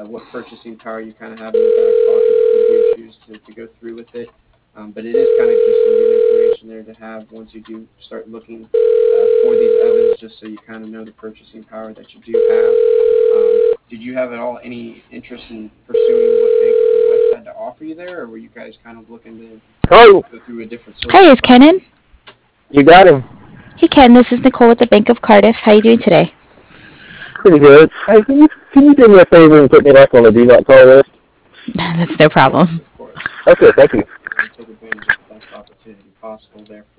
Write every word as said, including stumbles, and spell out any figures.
uh, what purchasing power you kind of have in your back pocket if you do choose to, to go through with it. Um, but it is kind of just some good information there to have once you do start looking uh, for these ovens, just so you kind of know the purchasing power that you do have. Um, did you have at all any interest in pursuing what Bank of the West had to offer you there, or were you guys kind of looking to Oh, go through a different source Hi, of is funding? Kenan? you got him. Hey, Ken. This is Nicole with the Bank of Cardiff. How are you doing today? Pretty good. Hey, can you, can you do me a favor and put me back on the do not call list? That's no Of problem. course, of course. Okay, thank you. Definitely take advantage of the best opportunity possible there